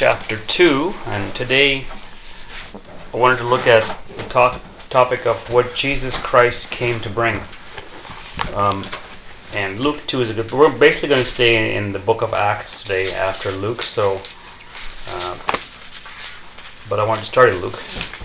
chapter 2, and today I wanted to look at the topic of what Jesus Christ came to bring. And Luke 2 is a good. We're basically going to stay in the book of Acts today after Luke, but I wanted to start in Luke.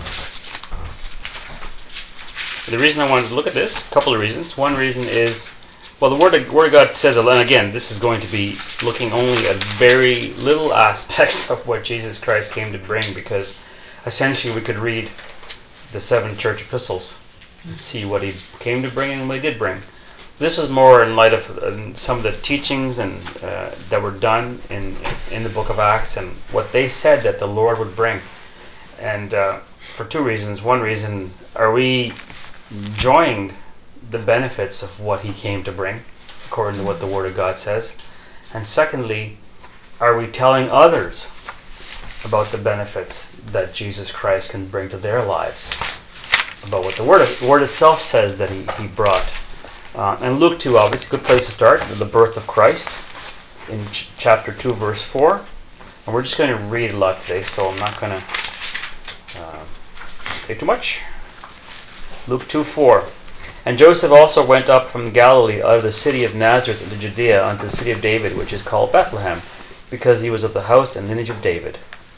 The reason I wanted to look at this, a couple of reasons. One reason is, well, the Word of God says, and again, this is going to be looking only at very little aspects of what Jesus Christ came to bring, because essentially we could read the 7 church epistles and see what he came to bring and what he did bring. This is more in light of some of the teachings and that were done in the book of Acts and what they said that the Lord would bring. And for 2 reasons. One reason, are we enjoying the benefits of what he came to bring, according to what the Word of God says? And secondly, are we telling others about the benefits that Jesus Christ can bring to their lives, about what the Word itself says that he brought? And Luke 2, obviously, a good place to start, the birth of Christ, in chapter 2, verse 4. And we're just going to read a lot today, so I'm not going to say too much. Luke 2:4. And Joseph also went up from Galilee out of the city of Nazareth into Judea unto the city of David, which is called Bethlehem, because he was of the house and lineage of David,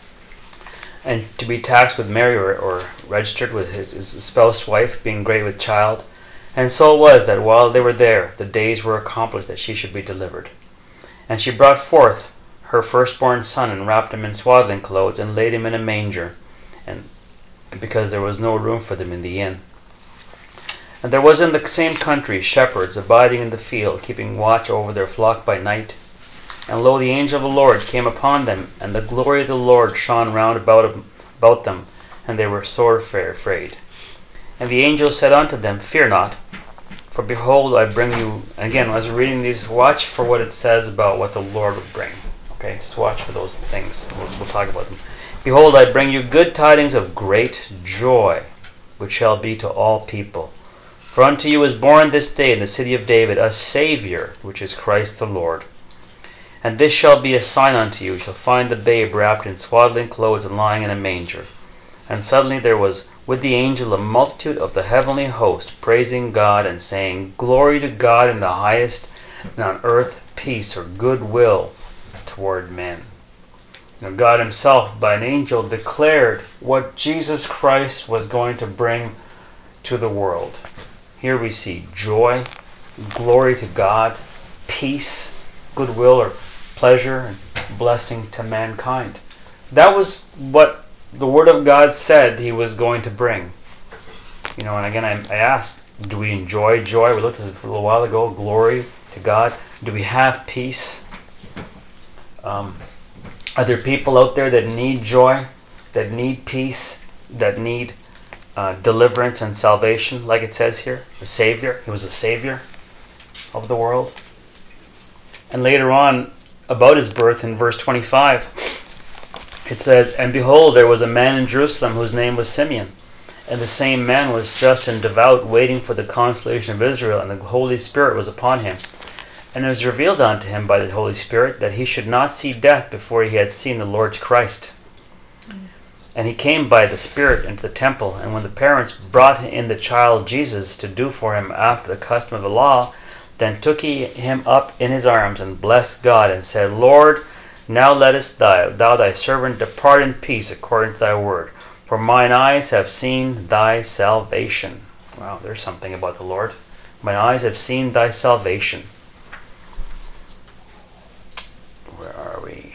and to be taxed with Mary, or registered with his espoused wife, being great with child. And so it was that while they were there, the days were accomplished that she should be delivered. And she brought forth her firstborn son, and wrapped him in swaddling clothes, and laid him in a manger, and because there was no room for them in the inn. And there was in the same country shepherds abiding in the field, keeping watch over their flock by night. And lo, the angel of the Lord came upon them, and the glory of the Lord shone round about them, and they were sore afraid. And the angel said unto them, Fear not, for behold, I bring you... And again, as we're reading these, watch for what it says about what the Lord would bring. Okay, just watch for those things. We'll talk about them. Behold, I bring you good tidings of great joy, which shall be to all people. For unto you is born this day in the city of David a Saviour, which is Christ the Lord. And this shall be a sign unto you. You shall find the babe wrapped in swaddling clothes and lying in a manger. And suddenly there was with the angel a multitude of the heavenly host, praising God and saying, Glory to God in the highest, and on earth peace, or goodwill toward men. Now God himself, by an angel, declared what Jesus Christ was going to bring to the world. Here we see joy, glory to God, peace, goodwill or pleasure, and blessing to mankind. That was what the Word of God said he was going to bring. And again, I asked, do we enjoy joy? We looked at it a little while ago, glory to God. Do we have peace? Are there people out there that need joy, that need peace, that need deliverance and salvation, like it says here? The Savior. He was a Savior of the world. And later on, about his birth, in verse 25, it says, And behold, there was a man in Jerusalem whose name was Simeon. And the same man was just and devout, waiting for the consolation of Israel, and the Holy Spirit was upon him. And it was revealed unto him by the Holy Spirit that he should not see death before he had seen the Lord's Christ. And he came by the Spirit into the temple, and when the parents brought in the child Jesus to do for him after the custom of the law, then took he him up in his arms, and blessed God, and said, Lord, now lettest thou thy servant depart in peace according to thy word. For mine eyes have seen thy salvation. Wow, there's something about the Lord. Mine eyes have seen thy salvation. Where are we?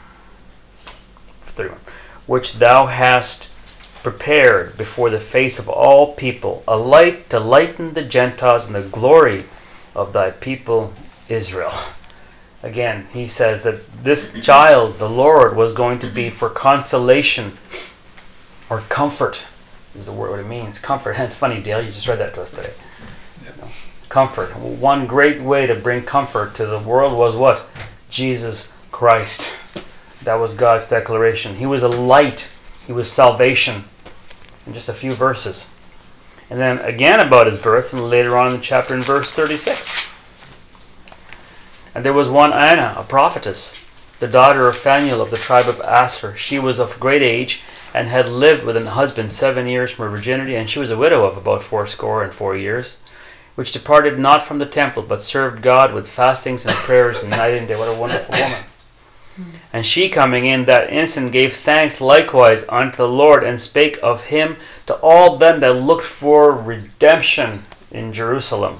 31. Which thou hast prepared before the face of all people, a light to lighten the Gentiles, and the glory of thy people Israel. Again, he says that this child, the Lord, was going to be for consolation, or comfort, is the word what it means. Comfort. And funny, Dale, you just read that to us today. Yeah. Comfort. One great way to bring comfort to the world was what? Jesus Christ. That was God's declaration. He was a light. He was salvation. In just a few verses. And then again about his birth, and later on in the chapter in verse 36. And there was one Anna, a prophetess, the daughter of Phanuel of the tribe of Aser. She was of great age, and had lived with an husband 7 years from her virginity, and she was a widow of about 64 years, which departed not from the temple, but served God with fastings and prayers night and day. What a wonderful woman. And she, coming in that instant, gave thanks likewise unto the Lord, and spake of him to all them that looked for redemption in Jerusalem.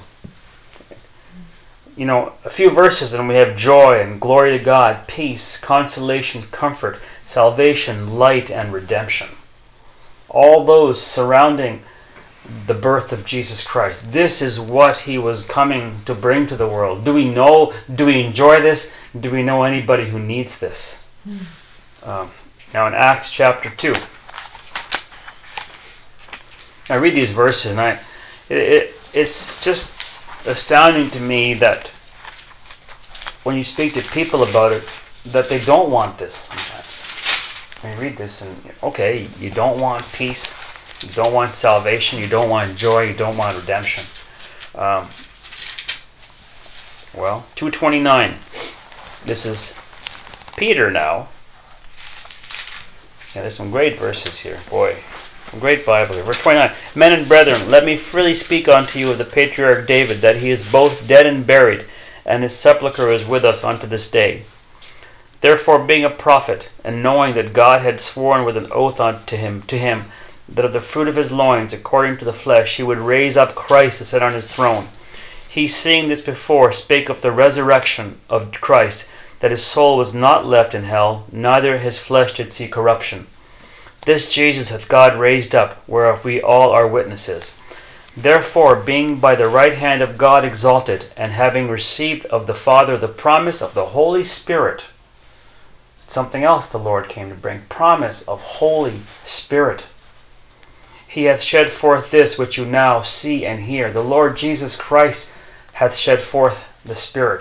A few verses and we have joy and glory to God, peace, consolation, comfort, salvation, light, and redemption. All those surrounding the birth of Jesus Christ. This is what he was coming to bring to the world. Do we enjoy this? Do we know anybody who needs this? Now in Acts chapter 2, I read these verses and it's just astounding to me that when you speak to people about it, that they don't want this sometimes. And you read this and, okay, you don't want peace, you don't want salvation, you don't want joy, you don't want redemption. 2:29. This is Peter now. Yeah, there's some great verses here. Boy, some great Bible here. Verse 29. Men and brethren, let me freely speak unto you of the patriarch David, that he is both dead and buried, and his sepulchre is with us unto this day. Therefore, being a prophet, and knowing that God had sworn with an oath unto him, that of the fruit of his loins, according to the flesh, he would raise up Christ to sit on his throne. He, seeing this before, spake of the resurrection of Christ, that his soul was not left in hell, neither his flesh did see corruption. This Jesus hath God raised up, whereof we all are witnesses. Therefore, being by the right hand of God exalted, and having received of the Father the promise of the Holy Spirit, something else the Lord came to bring, promise of Holy Spirit. He hath shed forth this which you now see and hear. The Lord Jesus Christ hath shed forth the Spirit.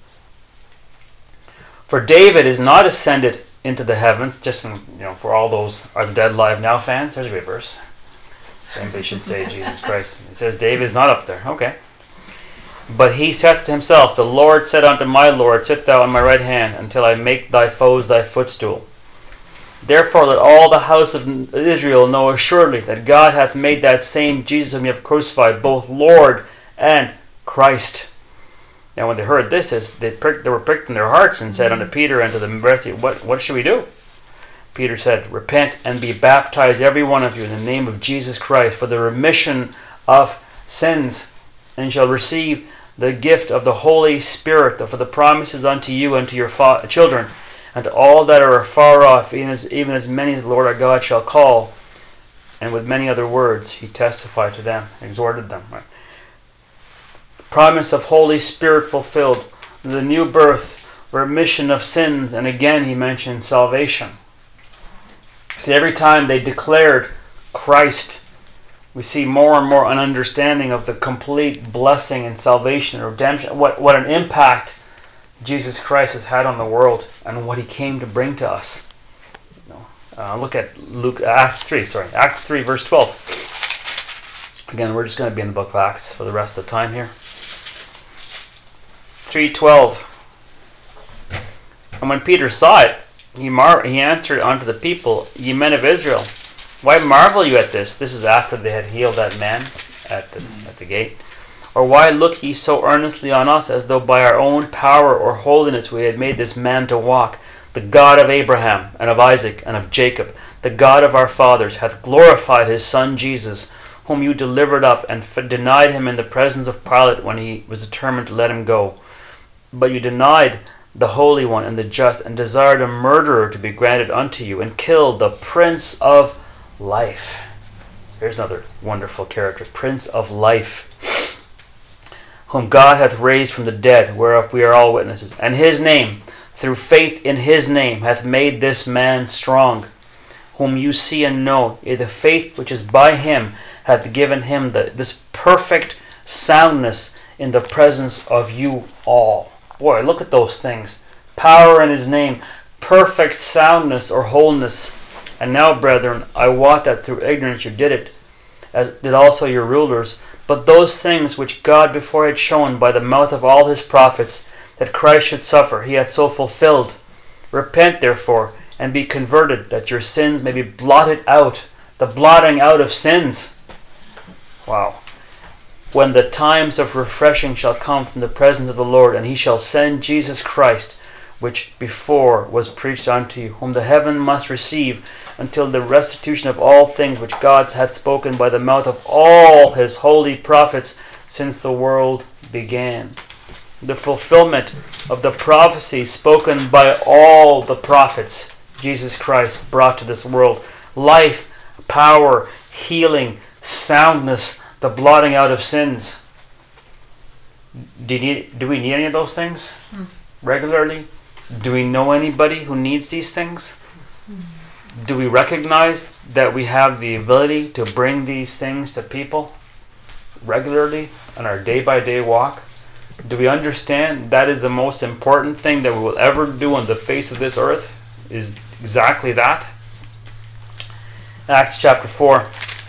For David is not ascended into the heavens, just for all those Are the Dead Live Now fans, there's a good verse. Anybody should say Jesus Christ. It says David is not up there. Okay. But he saith to himself, the Lord said unto my Lord, sit thou on my right hand, until I make thy foes thy footstool. Therefore let all the house of Israel know assuredly that God hath made that same Jesus whom you have crucified, both Lord and Christ. Now when they heard this, they were pricked in their hearts, and said unto Peter and to the rest, what should we do? Peter said, repent and be baptized every one of you in the name of Jesus Christ for the remission of sins, and you shall receive the gift of the Holy Spirit. For the promises unto you and to your children, and to all that are far off, even as many as the Lord our God shall call. And with many other words he testified to them, exhorted them. Right? Promise of Holy Spirit fulfilled, the new birth, remission of sins, and again he mentioned salvation. See, every time they declared Christ, we see more and more an understanding of the complete blessing and salvation and redemption. What an impact Jesus Christ has had on the world and what he came to bring to us. Look at Acts 3, verse 12. Again, we're just going to be in the book of Acts for the rest of the time here. 3:12. And when Peter saw it, he answered unto the people, ye men of Israel, why marvel you at this? This is after they had healed that man at the gate. Or why look ye so earnestly on us, as though by our own power or holiness we had made this man to walk? The God of Abraham, and of Isaac, and of Jacob, the God of our fathers, hath glorified his Son Jesus, whom you delivered up, and denied him in the presence of Pilate, when he was determined to let him go. But you denied the Holy One and the Just, and desired a murderer to be granted unto you, and killed the Prince of Life. Here's another wonderful character, Prince of Life, whom God hath raised from the dead, whereof we are all witnesses. And his name, through faith in his name, hath made this man strong, whom you see and know. The faith which is by him hath given him this perfect soundness in the presence of you all. Boy, look at those things. Power in his name, perfect soundness or wholeness. And now, brethren, I wot that through ignorance you did it, as did also your rulers. But those things which God before had shown by the mouth of all his prophets, that Christ should suffer, he hath so fulfilled. Repent, therefore, and be converted, that your sins may be blotted out. The blotting out of sins. Wow. When the times of refreshing shall come from the presence of the Lord, and he shall send Jesus Christ, which before was preached unto you, whom the heaven must receive, until the restitution of all things which God hath spoken by the mouth of all his holy prophets since the world began. The fulfillment of the prophecy spoken by all the prophets Jesus Christ brought to this world. Life, power, healing, soundness, the blotting out of sins. Do we need any of those things regularly? Do we know anybody who needs these things? Do we recognize that we have the ability to bring these things to people regularly on our day-by-day walk? Do we understand that is the most important thing that we will ever do on the face of this earth? Is exactly that. Acts chapter 4,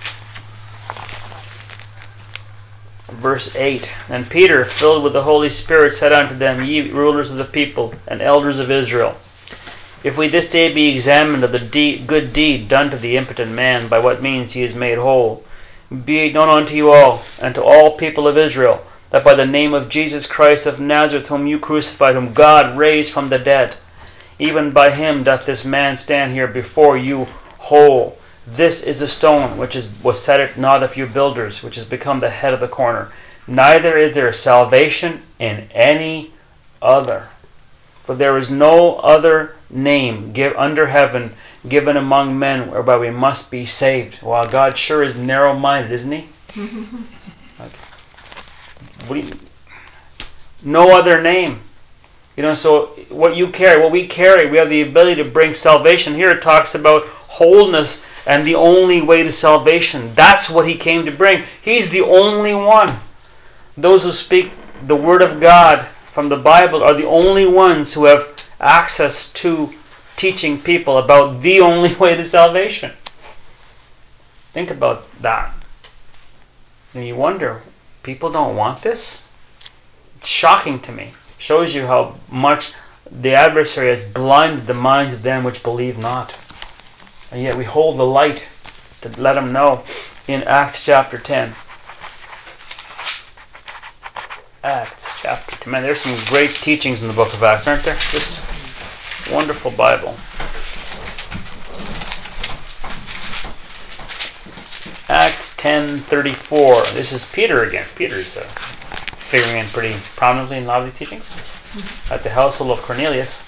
verse 8. And Peter, filled with the Holy Spirit, said unto them, Ye rulers of the people and elders of Israel, if we this day be examined of the good deed done to the impotent man, by what means he is made whole, be it known unto you all, and to all people of Israel, that by the name of Jesus Christ of Nazareth, whom you crucified, whom God raised from the dead, even by him doth this man stand here before you whole. This is the stone which was set at naught of you builders, which has become the head of the corner. Neither is there salvation in any other. For there is no other name under heaven given among men whereby we must be saved. Wow, God sure is narrow-minded, isn't he? No other name. So what we carry, we have the ability to bring salvation. Here it talks about wholeness and the only way to salvation. That's what he came to bring. He's the only one. Those who speak the word of God from the Bible are the only ones who have access to teaching people about the only way to salvation. Think about that. And you wonder, people don't want this? It's shocking to me. Shows you how much the adversary has blinded the minds of them which believe not. And yet we hold the light to let them know in Acts chapter 10. Acts chapter 10. Man, there's some great teachings in the book of Acts, aren't there? This wonderful Bible. Acts 10:34. This is Peter again. Peter's figuring in pretty prominently in a lot of these teachings. At the household of Cornelius.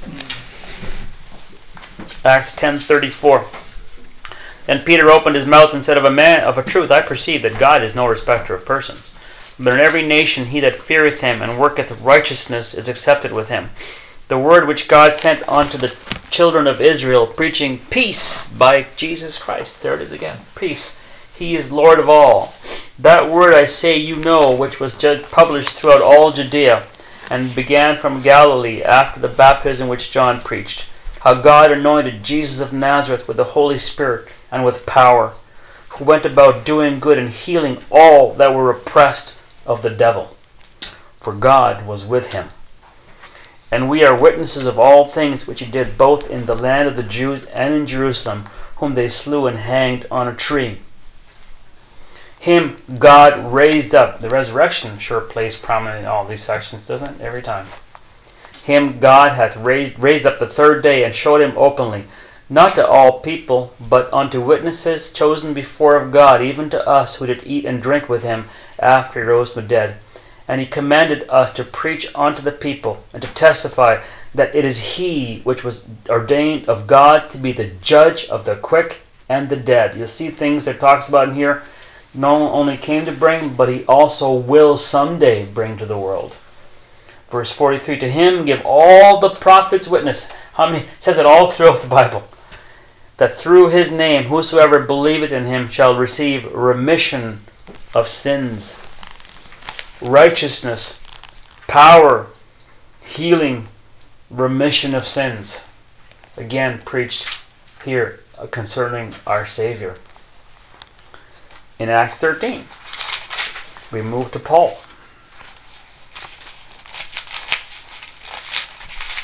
Acts 10:34. Then Peter opened his mouth and said, Of a truth I perceive that God is no respecter of persons. But in every nation he that feareth him and worketh righteousness is accepted with him. The word which God sent unto the children of Israel, preaching peace by Jesus Christ. There it is again. Peace. He is Lord of all. That word I say you know, which was published throughout all Judea, and began from Galilee after the baptism which John preached, how God anointed Jesus of Nazareth with the Holy Spirit and with power, who went about doing good and healing all that were oppressed of the devil, for God was with him. And we are witnesses of all things which he did both in the land of the Jews and in Jerusalem, whom they slew and hanged on a tree. Him God raised up. The resurrection sure plays prominent in all these sections, doesn't it? Every time. Him God hath raised up the third day, and showed him openly, not to all people, but unto witnesses chosen before of God, even to us who did eat and drink with him after he rose from the dead. And he commanded us to preach unto the people, and to testify that it is he which was ordained of God to be the judge of the quick and the dead. You'll see things that talks about in here. Not only came to bring, but he also will someday bring to the world. Verse 43, to him give all the prophets witness. How many? It says it all throughout the Bible. That through his name, whosoever believeth in him shall receive remission of sins, righteousness, power, healing, remission of sins. Again, preached here concerning our Savior. In Acts 13, we move to Paul.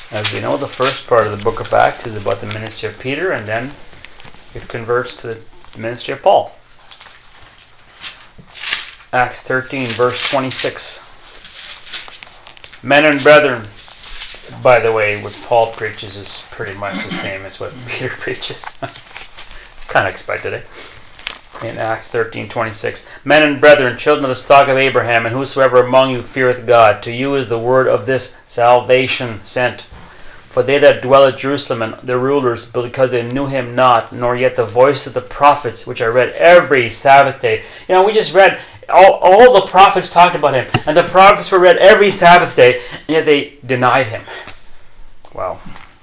As we know, the first part of the book of Acts is about the ministry of Peter, and then it converts to the ministry of Paul. Acts 13, verse 26. Men and brethren, by the way, what Paul preaches is pretty much the same as what Peter preaches. Kind of expected it. In Acts 13:26, men and brethren, children of the stock of Abraham, and whosoever among you feareth God, to you is the word of this salvation sent. For they that dwell at Jerusalem and the rulers, because they knew him not, nor yet the voice of the prophets, which I read every Sabbath day. You know, we just read, all the prophets talked about him, and the prophets were read every Sabbath day, and yet they denied him. Wow.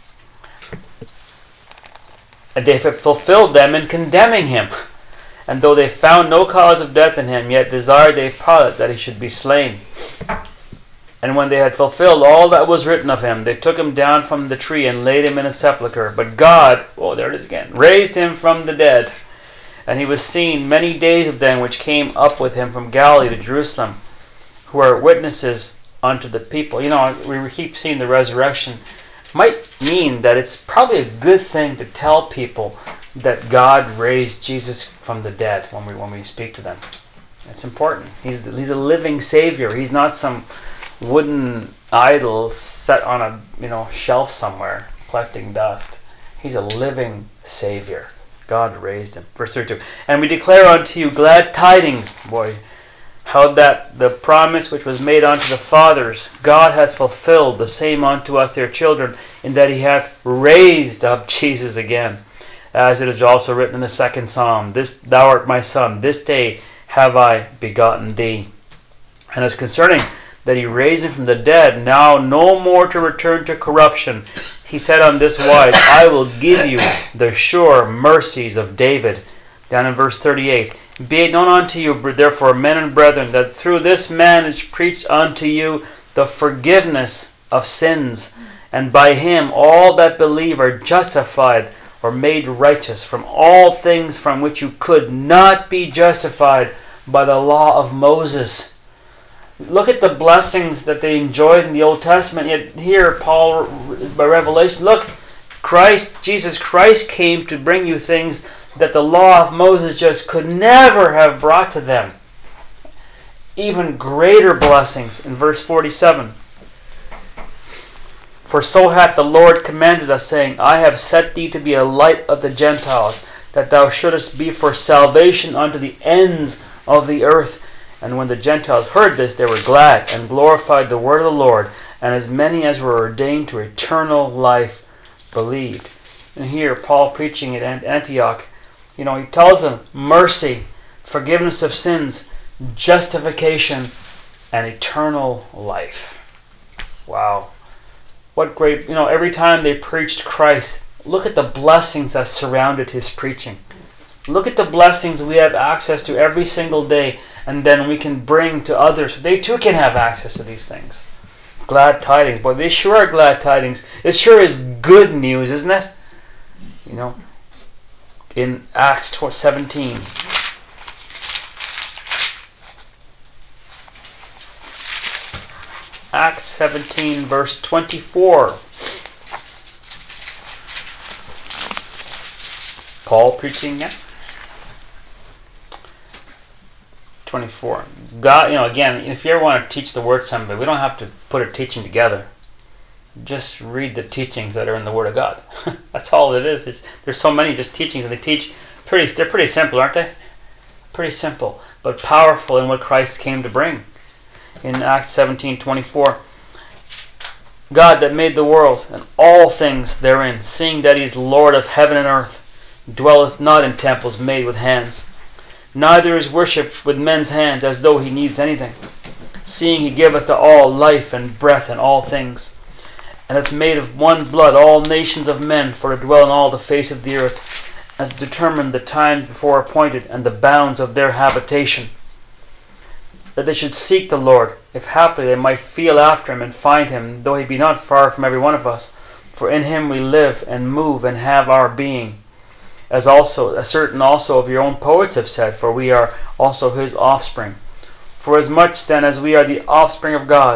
And they fulfilled them in condemning him. And though they found no cause of death in him, yet desired they Pilate that he should be slain. And when they had fulfilled all that was written of him, they took him down from the tree and laid him in a sepulchre. But God, oh, there it is again, raised him from the dead. And he was seen many days of them which came up with him from Galilee to Jerusalem, who are witnesses unto the people. You know, we keep seeing the resurrection. Might mean that it's probably a good thing to tell people that God raised Jesus from the dead when we speak to them. It's important. He's a living Savior. He's not some wooden idol set on a shelf somewhere collecting dust. He's a living Savior. God raised him. Verse 32. And we declare unto you glad tidings, boy, how that the promise which was made unto the fathers, God hath fulfilled the same unto us their children, in that he hath raised up Jesus again. As it is also written in the second Psalm, thou art my son, this day have I begotten thee. And as concerning that he raised him from the dead, now no more to return to corruption, he said on this wise, I will give you the sure mercies of David. Down in verse 38, be it known unto you, therefore, men and brethren, that through this man is preached unto you the forgiveness of sins, and by him all that believe are justified or made righteous from all things from which you could not be justified by the law of Moses. Look at the blessings that they enjoyed in the Old Testament. Yet here, Paul, by revelation, look, Jesus Christ came to bring you things that the law of Moses just could never have brought to them. Even greater blessings in verse 47. For so hath the Lord commanded us, saying, I have set thee to be a light of the Gentiles, that thou shouldest be for salvation unto the ends of the earth. And when the Gentiles heard this, they were glad, and glorified the word of the Lord, and as many as were ordained to eternal life believed. And here, Paul preaching at Antioch, he tells them mercy, forgiveness of sins, justification, and eternal life. Wow. What great, every time they preached Christ, look at the blessings that surrounded his preaching. Look at the blessings we have access to every single day, and then we can bring to others. They too can have access to these things. Glad tidings. Boy, they sure are glad tidings. It sure is good news, isn't it? In Acts 17. Acts 17, verse 24. Paul preaching again. 24. God, again, if you ever want to teach the Word to somebody, we don't have to put a teaching together. Just read the teachings that are in the Word of God. That's all it is. There's so many just teachings, and they teach they're pretty simple, aren't they? Pretty simple, but powerful in what Christ came to bring. In Acts 17:24, God that made the world and all things therein, seeing that he is Lord of heaven and earth, dwelleth not in temples made with hands, neither is worshipped with men's hands as though he needs anything, seeing he giveth to all life and breath and all things, and hath made of one blood all nations of men for to dwell in all the face of the earth, and to determine the times before appointed and the bounds of their habitation, that they should seek the Lord, if haply they might feel after him and find him, though he be not far from every one of us. For in him we live and move and have our being. As certain also of your own poets have said, for we are also his offspring. For as much then as we are the offspring of God,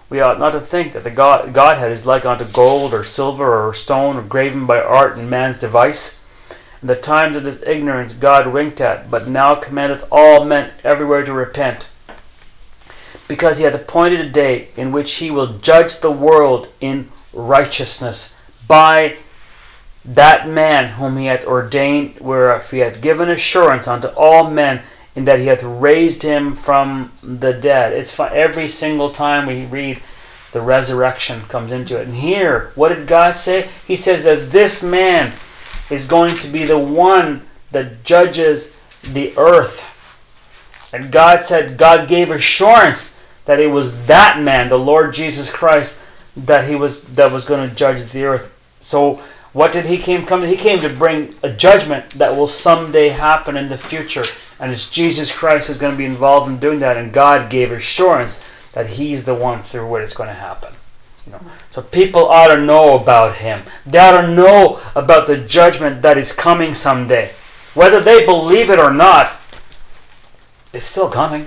We ought not to think that the Godhead is like unto gold or silver or stone or graven by art and man's device. In the times of this ignorance God winked at, but now commandeth all men everywhere to repent, because he hath appointed a day in which he will judge the world in righteousness by that man whom he hath ordained, whereof he hath given assurance unto all men, in that he hath raised him from the dead. It's fun. Every single time we read, the resurrection comes into it. And here, what did God say? He says that this man is going to be the one that judges the earth. And God said, God gave assurance that it was that man, the Lord Jesus Christ, that was going to judge the earth. So what did he come to? He came to bring a judgment that will someday happen in the future. And it's Jesus Christ who's going to be involved in doing that. And God gave assurance that he's the one through which it's going to happen. So people ought to know about him. They ought to know about the judgment that is coming someday. Whether they believe it or not, it's still coming.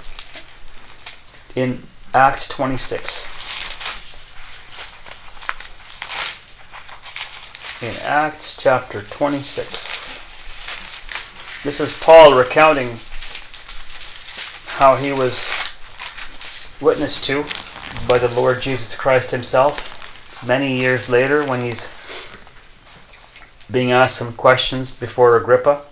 In Acts 26. In Acts chapter 26. This is Paul recounting how he was witnessed to by the Lord Jesus Christ himself many years later when he's being asked some questions before Agrippa.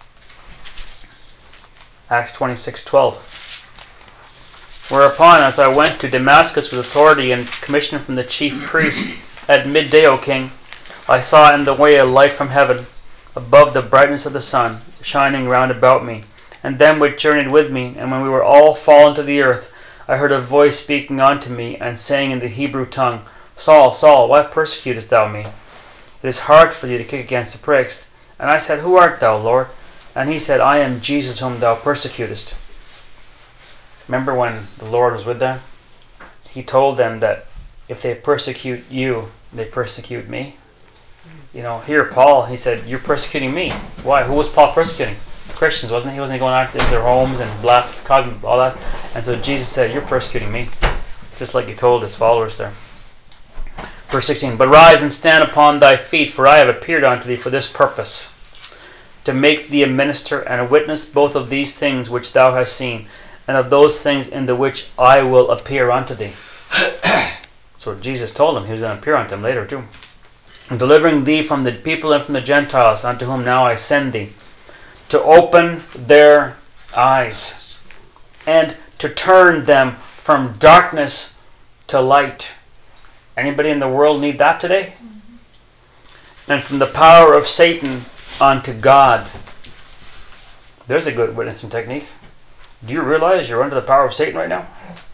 Acts 26:12. Whereupon, as I went to Damascus with authority and commission from the chief priests at midday, O king, I saw in the way a light from heaven, above the brightness of the sun, shining round about me, and them which journeyed with me. And when we were all fallen to the earth, I heard a voice speaking unto me, and saying in the Hebrew tongue, Saul, Saul, why persecutest thou me? It is hard for thee to kick against the pricks. And I said, Who art thou, Lord? And he said, I am Jesus whom thou persecutest. Remember when the Lord was with them? He told them that if they persecute you, they persecute me. Here Paul, he said, you're persecuting me. Why? Who was Paul persecuting? The Christians, wasn't he? He wasn't going out into their homes and causing all that. And so Jesus said, you're persecuting me. Just like he told his followers there. Verse 16, But rise and stand upon thy feet, for I have appeared unto thee for this purpose, to make thee a minister and a witness both of these things which thou hast seen, and of those things in the which I will appear unto thee. So Jesus told him he was going to appear unto him later too. And delivering thee from the people and from the Gentiles, unto whom now I send thee, to open their eyes, and to turn them from darkness to light. Anybody in the world need that today? And from the power of Satan unto God. There's a good witnessing technique. Do you realize you're under the power of Satan right now?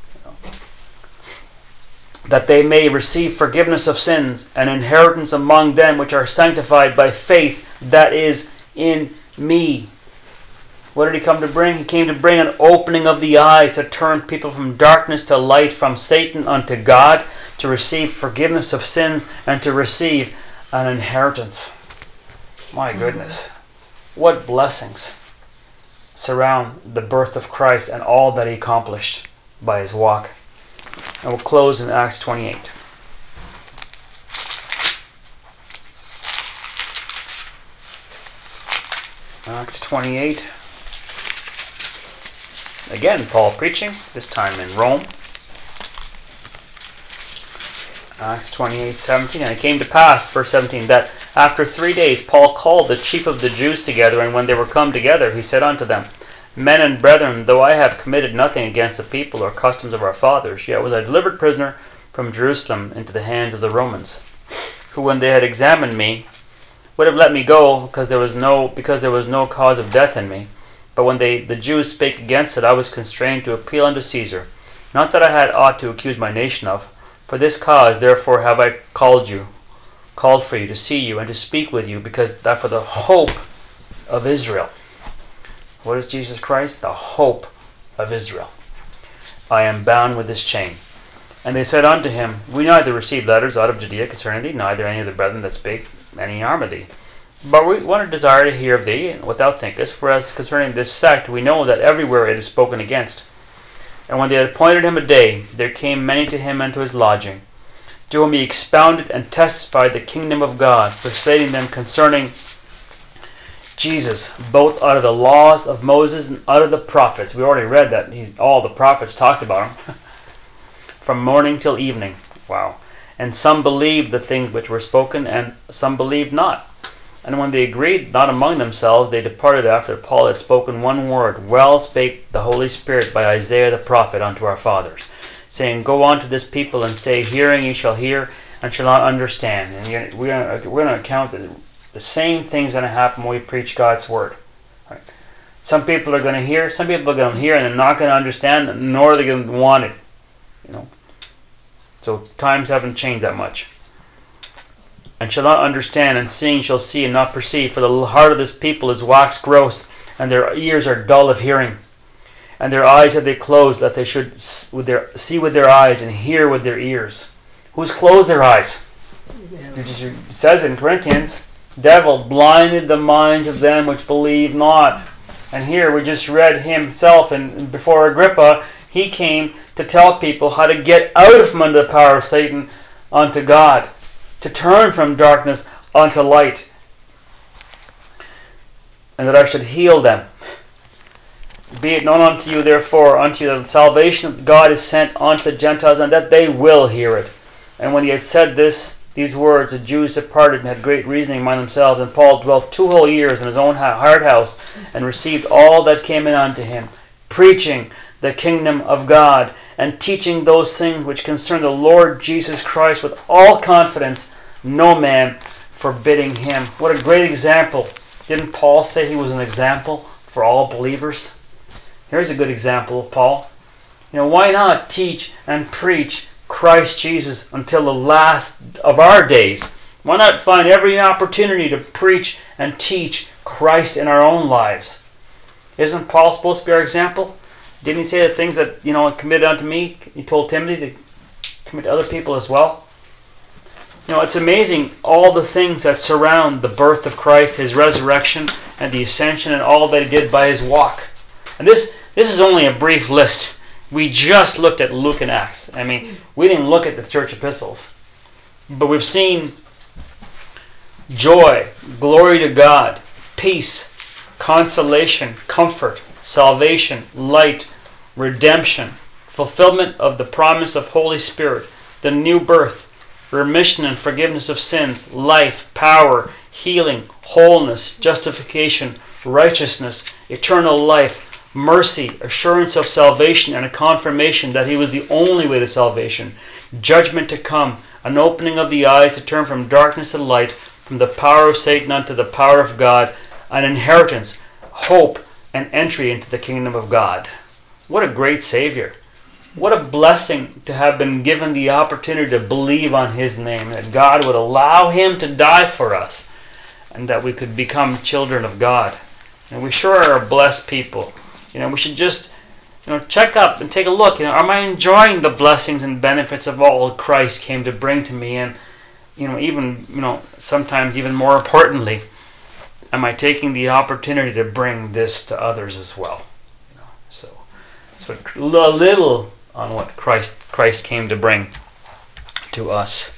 That they may receive forgiveness of sins and inheritance among them which are sanctified by faith that is in me. What did he come to bring? He came to bring an opening of the eyes to turn people from darkness to light, from Satan unto God, to receive forgiveness of sins and to receive an inheritance. My goodness. What blessings surround the birth of Christ and all that he accomplished by his walk. And we'll close in Acts 28. Acts 28. Again, Paul preaching, this time in Rome. Acts 28:17. And it came to pass, verse 17, that after 3 days Paul called the chief of the Jews together, and when they were come together, he said unto them, Men and brethren, though I have committed nothing against the people or customs of our fathers, yet was I delivered prisoner from Jerusalem into the hands of the Romans, who when they had examined me, would have let me go, because there was no cause of death in me. But when the Jews spake against it, I was constrained to appeal unto Caesar. Not that I had aught to accuse my nation of. For this cause, therefore, have I called for you, to see you, and to speak with you, because that for the hope of Israel. What is Jesus Christ? The hope of Israel. I am bound with this chain. And they said unto him, We neither received letters out of Judea concerning thee, neither any of the brethren that spake any harm of thee. But we want to desire to hear of thee, what thou thinkest, for as concerning this sect, we know that everywhere it is spoken against. And when they had appointed him a day, there came many to him and to his lodging, to whom he expounded and testified the kingdom of God, persuading them concerning Jesus, both out of the laws of Moses and out of the prophets. We already read that. All the prophets talked about him. From morning till evening. Wow. And some believed the things which were spoken, and some believed not. And when they agreed not among themselves, they departed after Paul had spoken one word. Well spake the Holy Spirit by Isaiah the prophet unto our fathers, saying, Go unto this people and say, Hearing ye shall hear, and shall not understand. And we're going to account that the same thing's going to happen when we preach God's word. Right. Some people are going to hear, some people are going to hear, and they're not going to understand, nor are they going to want it. So times haven't changed that much. And shall not understand, and seeing shall see and not perceive. For the heart of this people is waxed gross, and their ears are dull of hearing. And their eyes have they closed, that they should see with their eyes and hear with their ears. Who's closed their eyes? It says in Corinthians, devil blinded the minds of them which believe not. And here we just read himself, and before Agrippa, he came to tell people how to get out from under the power of Satan unto God, to turn from darkness unto light, and that I should heal them. Be it known unto you, therefore, unto you that the salvation of God is sent unto the Gentiles, and that they will hear it. And when he had said these words, the Jews departed and had great reasoning among themselves. And Paul dwelt 2 whole years in his own hard house, and received all that came in unto him, preaching the kingdom of God, and teaching those things which concern the Lord Jesus Christ with all confidence, no man forbidding him. What a great example. Didn't Paul say he was an example for all believers? Here's a good example of Paul. Why not teach and preach Christ Jesus until the last of our days? Why not find every opportunity to preach and teach Christ in our own lives? Isn't Paul supposed to be our example? Didn't he say the things that, committed unto me, he told Timothy to commit to other people as well? It's amazing all the things that surround the birth of Christ, his resurrection, and the ascension, and all that he did by his walk. And this is only a brief list. We just looked at Luke and Acts. We didn't look at the church epistles. But we've seen joy, glory to God, peace, consolation, comfort, salvation, light, redemption, fulfillment of the promise of Holy Spirit, the new birth, remission and forgiveness of sins, life, power, healing, wholeness, justification, righteousness, eternal life, mercy, assurance of salvation, and a confirmation that he was the only way to salvation, judgment to come, an opening of the eyes to turn from darkness to light, from the power of Satan unto the power of God, an inheritance, hope, and entry into the kingdom of God. What a great Savior. What a blessing to have been given the opportunity to believe on his name, that God would allow him to die for us, and that we could become children of God. And we sure are a blessed people. We should just check up and take a look. Am I enjoying the blessings and benefits of all Christ came to bring to me? And even sometimes even more importantly, am I taking the opportunity to bring this to others as well? So that's a little on what Christ came to bring to us.